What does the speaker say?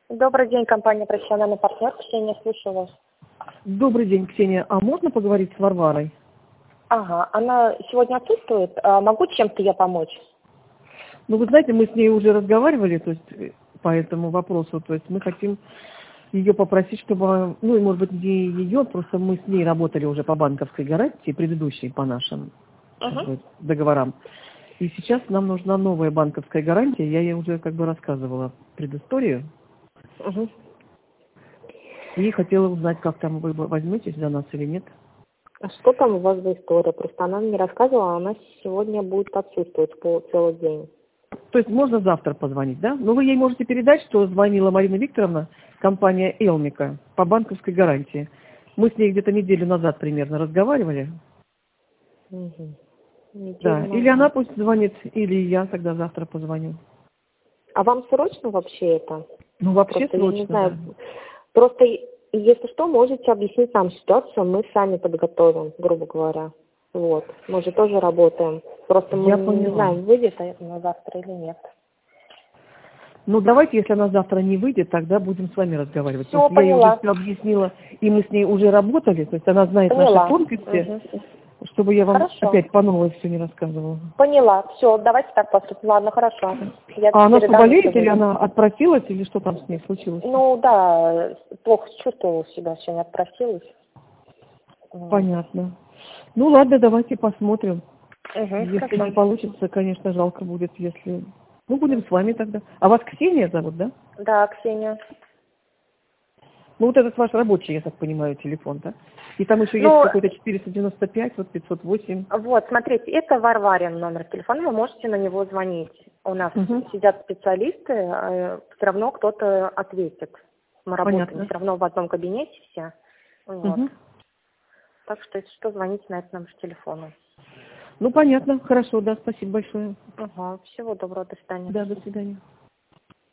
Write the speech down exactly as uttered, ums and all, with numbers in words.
Добрый день, компания «Профессиональный партнер». Ксения, слушаю вас. Добрый день, Ксения. А можно поговорить с Варварой? Ага, она сегодня отсутствует. А могу чем-то я помочь? Ну, вы знаете, мы с ней уже разговаривали, то есть э, по этому вопросу. То есть мы хотим ее попросить, чтобы, ну, и может быть не ее, просто мы с ней работали уже по банковской гарантии, предыдущей по нашим как Угу. бы, договорам. И сейчас нам нужна новая банковская гарантия. Я ей уже как бы рассказывала предысторию. Угу. И хотела узнать, как там вы возьметесь за нас или нет. А что там у вас за история? Просто она мне рассказывала, она сегодня будет отсутствовать по целый день. То есть можно завтра позвонить, да? Но вы ей можете передать, что звонила Марина Викторовна, компания «Элмика» по банковской гарантии. Мы с ней где-то неделю назад примерно разговаривали. Угу. Да. Неделю Или она назад. пусть звонит, или я тогда завтра позвоню. А вам срочно вообще это? Ну, вообще Просто я не срочно, да. знаю. Просто, если что, можете объяснить нам ситуацию, мы сами подготовим, грубо говоря. Вот. Мы же тоже работаем. Просто мы Я не поняла. знаем, выйдет она завтра или нет. Ну, давайте, если она завтра не выйдет, тогда будем с вами разговаривать. Все, Потому что я ей уже поняла. все объяснила, и мы с ней уже работали, то есть она знает наши Поняла. тонкости, Угу. чтобы я вам Хорошо. опять по новой все не рассказывала. Поняла. Все, давайте так поступим. Ладно, хорошо. Я А она что, передам, если болеет, или выйдет. она отпросилась, или что там с ней случилось? Ну да, плохо чувствовала себя, сегодня отпросилась. Вот. Понятно. Ну ладно, давайте посмотрим. Угу, Если не хорошо. получится, конечно, жалко будет, если... Ну, будем с вами тогда. А вас Ксения зовут, да? Да, Ксения. Ну, вот этот ваш рабочий, я так понимаю, телефон, да? И там еще есть Ну, какой-то четыреста девяносто пять, вот пятьсот восемь. вот, смотрите, это Варварин номер телефона, вы можете на него звонить. У нас Угу. сидят специалисты, все равно кто-то ответит. Мы работаем Понятно. все равно в одном кабинете все. Вот. Угу. Так что, если что, звоните на этот номер телефона. Ну, понятно. Хорошо, да, спасибо большое. Ага, всего доброго, до свидания. Да, до свидания.